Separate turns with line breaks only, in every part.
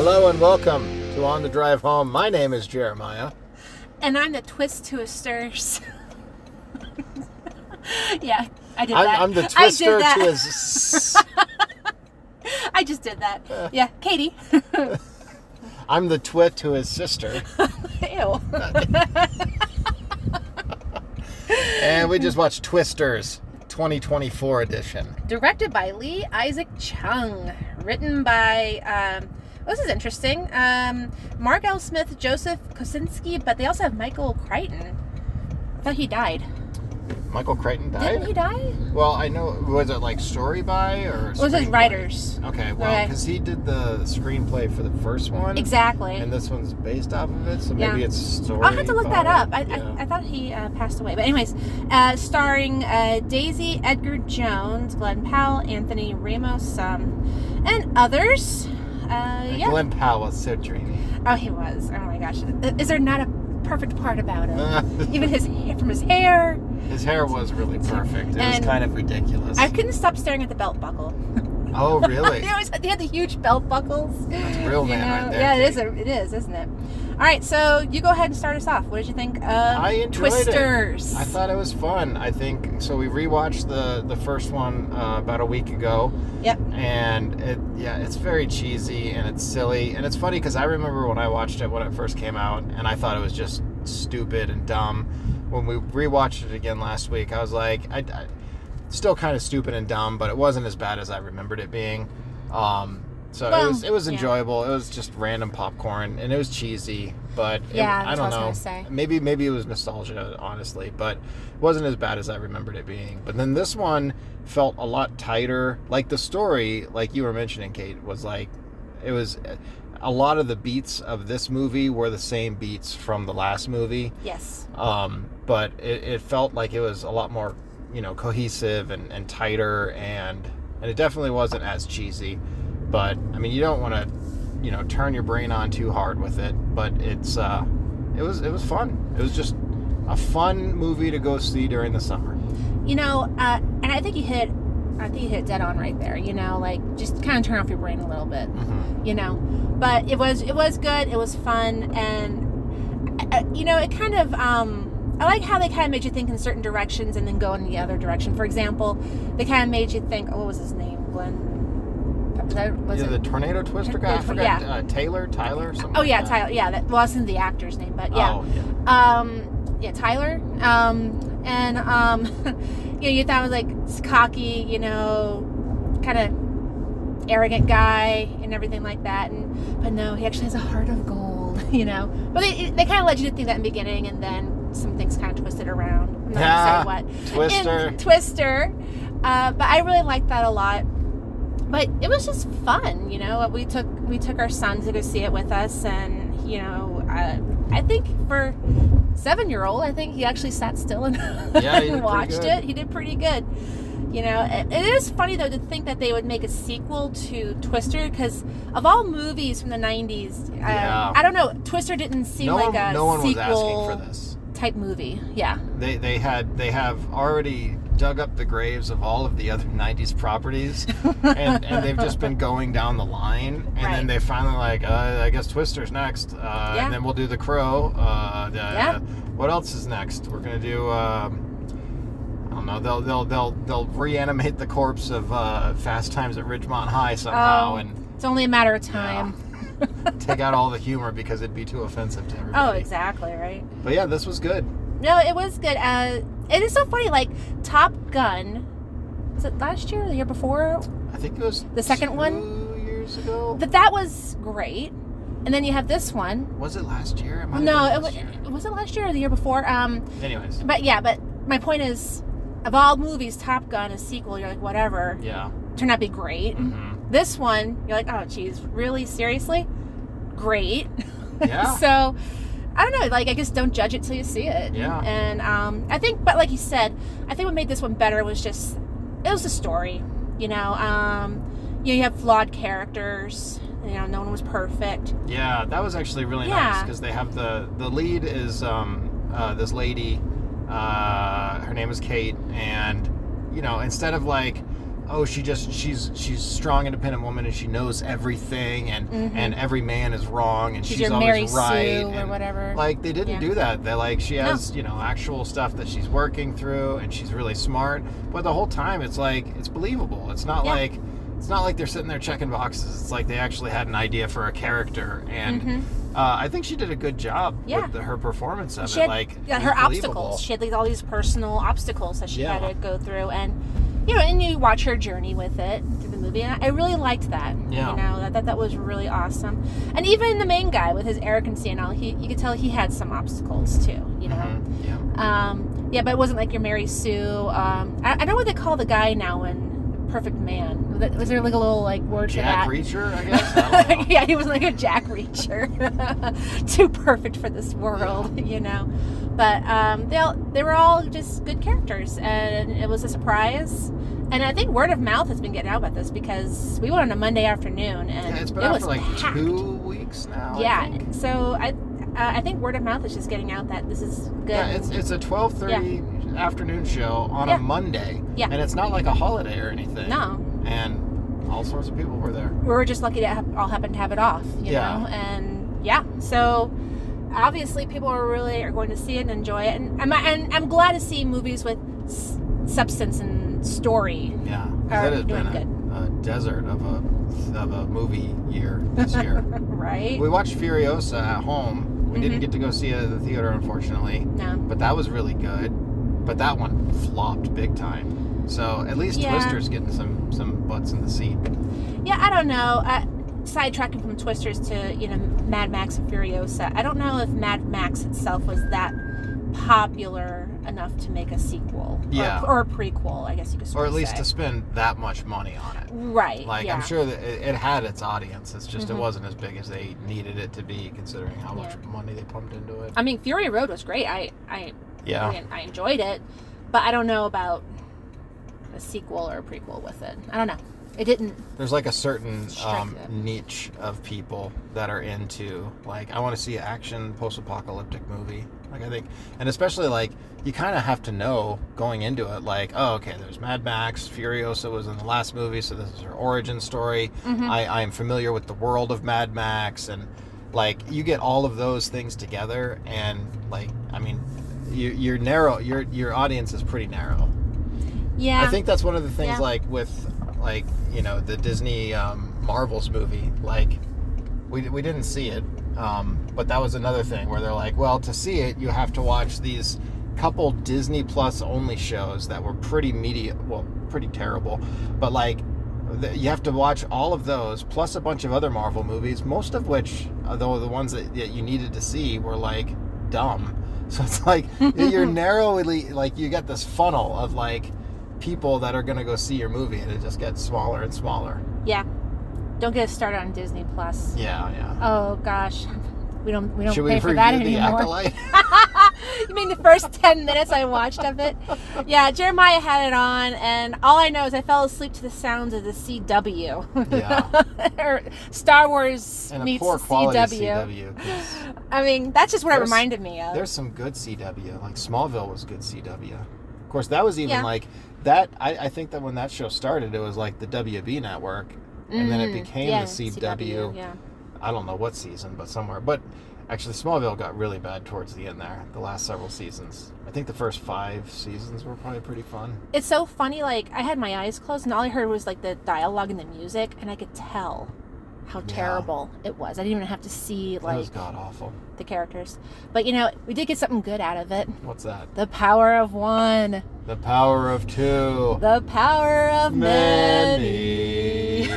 Hello and welcome to On the Drive Home. My name is Jeremiah.
And I'm the twist-to-a-sters. Yeah, I did that.
I'm the twister to his...
I just did that. Yeah, Katie.
I'm the twit to his sister.
Ew.
And we just watched Twisters, 2024 edition.
Directed by Lee Isaac Chung. Written by... this is interesting. Mark L. Smith, Joseph Kosinski, but they also have Michael Crichton. I thought he died.
Michael Crichton died?
Didn't he die?
Well, I know. Was it like story by or
It was his writers.
Okay, well, because he did the screenplay for the first one.
Exactly.
And this one's based off of it, so maybe it's story.
I'll have to look that up.
Yeah.
I thought he passed away. But anyways, starring Daisy Edgar Jones, Glenn Powell, Anthony Ramos, and others. Yeah.
Glenn Powell was so dreamy.
Oh, he was. Oh my gosh. Is there not a perfect part about him? Even his hair, from his hair.
His hair was really perfect. It was kind of ridiculous.
I couldn't stop staring at the belt buckle.
Oh, really?
They had the huge belt buckles.
That's a real man right there.
Yeah, it is, isn't it? All right, so you go ahead and start us off. What did you think of
I enjoyed
Twisters?
It. I thought it was fun. I think so. We rewatched the first one about a week ago.
Yep.
And it's very cheesy and it's silly and it's funny because I remember when I watched it when it first came out and I thought it was just stupid and dumb. When we rewatched it again last week, I was like, I still kind of stupid and dumb, but it wasn't as bad as I remembered it being. It was enjoyable. It was just random popcorn, and it was cheesy, but I don't know. Maybe it was nostalgia, honestly, but it wasn't as bad as I remembered it being. But then this one felt a lot tighter. Like the story, like you were mentioning, Kate, was like it was. A lot of the beats of this movie were the same beats from the last movie.
Yes.
But it felt like it was a lot more, cohesive and tighter, and it definitely wasn't as cheesy. But I mean, you don't want to, turn your brain on too hard with it. But it was fun. It was just a fun movie to go see during the summer.
And I think you hit dead on right there. Like just kind of turn off your brain a little bit.
Mm-hmm.
But it was good. It was fun, and it kind of I like how they kind of made you think in certain directions and then go in the other direction. For example, they kind of made you think, what was his name? Glenn.
The tornado twister guy. I forgot.
Yeah.
Tyler. Something
Tyler. Yeah, that wasn't the actor's name, but yeah.
Oh, yeah.
Tyler. You thought it was like cocky, kind of arrogant guy and everything like that, but no, he actually has a heart of gold. But they kind of led you to think that in the beginning, and then some things kind of twisted around. I'm not gonna say what. Twister. But I really liked that a lot. But it was just fun, We took our son to go see it with us, and I think for 7-year-old, I think he actually sat still and watched it. He did pretty good. It is funny though to think that they would make a sequel to Twister, because of all movies from the 90s, I don't know, Twister didn't seem like a
no one
sequel
was asking for this
type movie. Yeah.
They have already dug up the graves of all of the other 90s properties and they've just been going down the line, and then they finally I guess Twister's next, and then we'll do The Crow. What else is next? We're gonna do I don't know, they'll reanimate the corpse of Fast Times at Ridgemont High somehow, and
it's only a matter of time.
Take out all the humor because it'd be too offensive to everybody.
Oh, exactly, right.
But yeah, this was good.
No, it was good. It is so funny, like Top Gun, was it last year or the year before?
I think it was
the second
2
one?
years ago.
That was great. And then you have this one.
Was it last year?
It wasn't last year or the year before.
Anyways.
But my point is, of all movies, Top Gun, a sequel, you're like, whatever.
Yeah.
Turned out to be great.
Mm-hmm.
This one, you're like, oh, geez, really? Seriously? Great.
Yeah.
So, I don't know, I guess don't judge it till you see it.
Yeah.
And I think, but like you said, I think what made this one better was just, it was the story. You have flawed characters. No one was perfect.
Yeah, that was actually really nice, because they have the lead is this lady, her name is Kate, and instead of oh, she's strong, independent woman, and she knows everything, and every man is wrong, and she's
your
always
Mary
right,
Sue or
and
whatever.
like they didn't
Yeah.
do that. They like she has actual stuff that she's working through, and she's really smart. But the whole time, it's like it's believable. It's not like they're sitting there checking boxes. It's like they actually had an idea for a character, and I think she did a good job with her performance of
she
it.
had,
Like
her
it was believable.
obstacles. She had like all these personal obstacles that she
Yeah.
had to go through, and and you watch her journey with it through the movie, and I really liked that.
Yeah.
That was really awesome. And even the main guy with his arrogancy and all, you could tell he had some obstacles too.
Yeah.
But it wasn't like your Mary Sue. I don't know what they call the guy now in Perfect Man. Was there like a little like word for that?
Jack Reacher, I guess. I don't know.
Yeah, he was like a Jack Reacher. Too perfect for this world, But they were all just good characters, and it was a surprise. And I think word of mouth has been getting out about this because we went on a Monday afternoon, and
It's been
it
out
was
for like
packed.
2 weeks now.
Yeah,
I think.
so I think word of mouth is just getting out that this is good.
Yeah, it's a 12:30 afternoon show on a Monday.
Yeah.
And it's not like a holiday or anything.
No.
And all sorts of people were there.
We were just lucky to all happen to have it off, you know? And so obviously people are going to see it and enjoy it. And I'm glad to see movies with substance and story.
Yeah.
Are
It has
doing
been a desert of a movie year this year.
Right?
We watched Furiosa at home. We didn't get to go see it at the theater, unfortunately.
No.
But that was really good. But that one flopped big time. So at least Twister's getting some butts in the seat.
Yeah, I don't know. Sidetracking from Twisters to, Mad Max and Furiosa. I don't know if Mad Max itself was that popular enough to make a sequel.
Yeah.
Or a prequel, I guess you could say.
Or at least to spend that much money on it.
Right.
Like,
yeah.
I'm sure that it had its audience. It's just it wasn't as big as they needed it to be, considering how much money they pumped into it.
I mean, Fury Road was great. I enjoyed it, but I don't know about a sequel or a prequel with it. I don't know. It didn't.
There's like a certain
strike it.
niche of people that are into, like, I want to see an action post-apocalyptic movie. Like, I think, and especially like, you kind of have to know going into it, like, oh, okay, there's Mad Max, Furiosa was in the last movie, so this is her origin story. I am familiar with the world of Mad Max, and like, you get all of those things together, and like, I mean, you're narrow. Your audience is pretty narrow.
Yeah.
I think that's one of the things, like with like the Disney Marvels movie. Like, we didn't see it, but that was another thing where they're like, well, to see it, you have to watch these couple Disney Plus only shows that were pretty pretty terrible, but like you have to watch all of those plus a bunch of other Marvel movies, most of which, though the ones that you needed to see, were like dumb. So it's like you're narrowly, like, you get this funnel of like people that are going to go see your movie, and it just gets smaller and smaller.
Yeah. Don't get us started on Disney Plus.
Yeah.
Oh gosh, we don't
Should
pay
we
for that
review The
anymore.
Acolyte?
You mean the first 10 minutes I watched of it? Yeah, Jeremiah had it on, and all I know is I fell asleep to the sounds of the CW.
Yeah.
Or Star Wars
And a
meets
poor quality
CW.
'cause
I mean, that's just what it
There's-
reminded me of.
there's some good CW. Like, Smallville was good CW. Of course, that was even
Yeah.
like that. I think that when that show started, it was like the WB network, and then it became the CW.
Yeah.
I don't know what season, but somewhere. But actually, Smallville got really bad towards the end there, the last several seasons. I think the first 5 seasons were probably pretty fun.
It's so funny, like, I had my eyes closed, and all I heard was, like, the dialogue and the music, and I could tell how terrible it was. I didn't even have to see,
That
like,
was god-awful.
the characters. But, we did get something good out of it.
What's that?
The power of one.
The power of 2.
The power of many.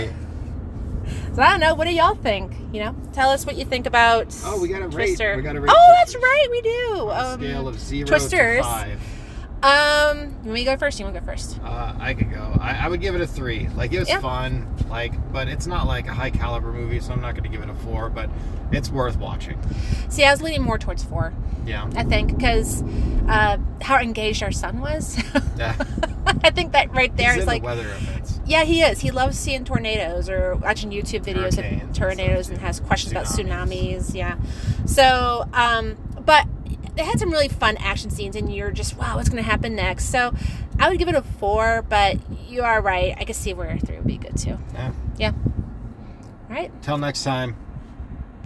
So I don't know. What do y'all think? Tell us what you think about
Oh, we got to rate.
Twister.
We got to rate.
Oh, that's right. We do.
On a scale of 0
Twisters.
to 5.
You want me to go first? You want to go first?
I could go. I would give it a 3. Like, it was fun. Like, but it's not like a high caliber movie, so I'm not going to give it a 4. But it's worth watching.
See, I was leaning more towards 4.
Yeah.
I think because how engaged our son was.
Yeah.
I think that right there
He's
is
in
like.
the weather events.
Yeah, he is. He loves seeing tornadoes or watching YouTube videos
Hurricanes
of
and
tornadoes
stuff,
and
too.
has questions about
Tsunamis.
tsunamis. Yeah. So, but they had some really fun action scenes, and you're just, wow, what's going to happen next? So, I would give it a 4, but you are right. I could see where a 3 would be good too.
Yeah.
Yeah. All right.
Till next time.